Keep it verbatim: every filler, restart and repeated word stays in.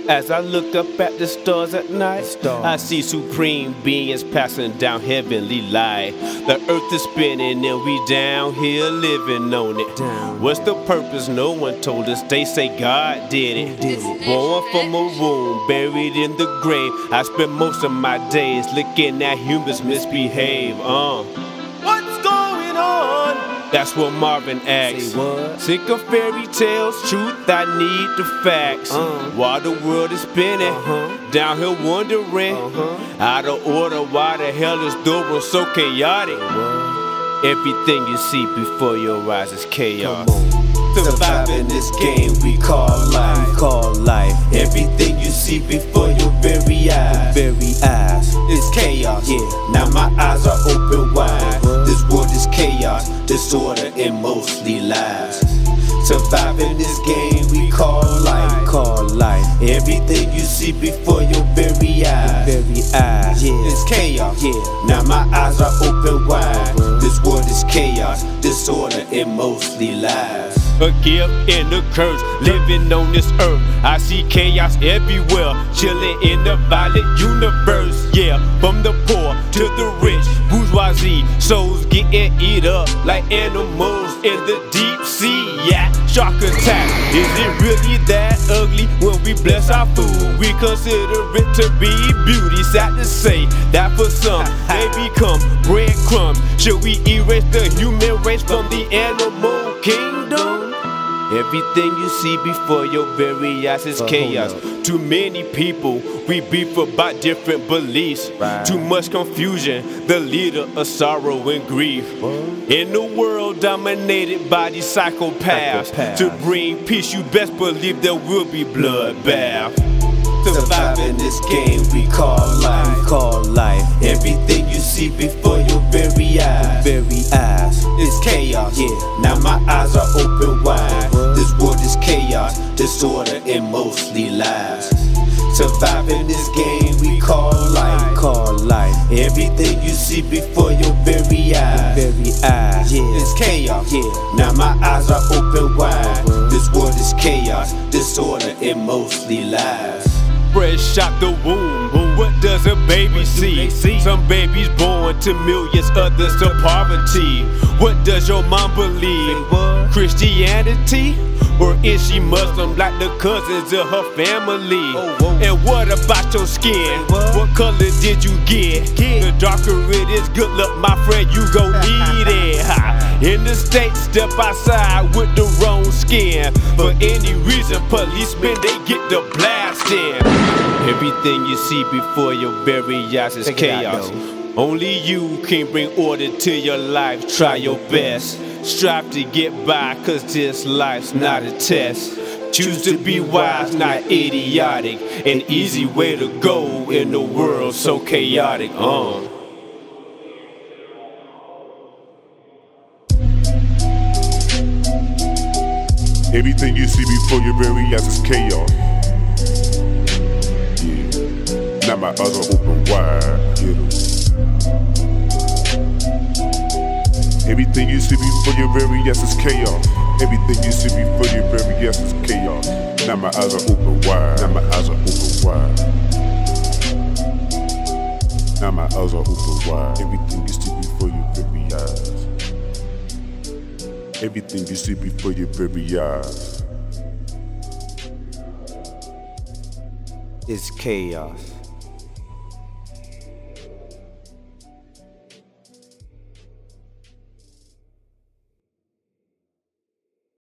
As I look up at the stars at night, stars. I see supreme beings passing down heavenly light. The earth is spinning and we down here living on it. Down. What's the purpose? No one told us. They say God did it. Did it. Born from a womb, buried in the grave. I spend most of my days looking at humans misbehave. Uh. What's going on? That's what Marvin asks. Sick of fairy tales, truth, I need the facts. Uh, While the world is spinning, uh-huh. down here wondering, uh-huh. out of order, why the hell is the world so chaotic? What? Everything you see before your eyes is chaos. Surviving this game we call life. We call life. Everything you see before your very eyes, very eyes is chaos. Yeah. Now my eyes are open wide. What? This world is chaos, disorder, and mostly lies. Surviving this game we call life. We call life. Everything you see before your very eyes, very eyes yeah. is chaos. Yeah. Now my eyes are open wide. What? This world is chaos, disorder, and mostly lies. A gift and a curse, living on this earth. I see chaos everywhere, chilling in the violent universe. Yeah, from the poor to the rich, bourgeoisie, souls getting eat up like animals in the deep sea. Yeah, shark attack. Is it really that ugly when we bless our food? We consider it to be beauty. Sad to say that for some, they become breadcrumbs. Should we erase the human race from the animal kingdom? Everything you see before your very eyes is chaos. Too many people, we beef about different beliefs. Right. Too much confusion, the leader of sorrow and grief. What? In a world dominated by these psychopaths, Psychopath. To bring peace, you best believe there will be bloodbath. Surviving this game we call life. We call life. Everything you see before your very eyes, very eyes is chaos. Yeah. Now my eyes are open wide. What? This world is chaos, disorder, and mostly lies. Surviving this game we call life. We call life. Everything you see before your very eyes, very eyes yeah. is chaos. Yeah. Now my eyes are open wide. What? This world is chaos, disorder, and mostly lies. Fresh out the womb, what does a baby see? Some babies born to millions, others to poverty. What does your mom believe? Christianity? Or is she Muslim like the cousins of her family? And what about your skin? What color did you get? The darker it is, good luck my friend, you gon' need it. In the States, step outside with the wrong skin. For any reason, policemen, they get the blasting. Everything you see before your very eyes is chaos. Only you can bring order to your life, try your best. Strive to get by, cause this life's not a test. Choose to be wise, not idiotic. An easy way to go in a world so chaotic. Uh. Everything you see before your very eyes is chaos. Yeah. Now my eyes are open wide. Get 'em. Everything you see before your very eyes is chaos. Everything you see before your very eyes is chaos. Now my eyes are open wide. Now my eyes are open wide. Now my eyes are open wide. Everything you see before your very eyes. Everything you see before your very eyes is chaos.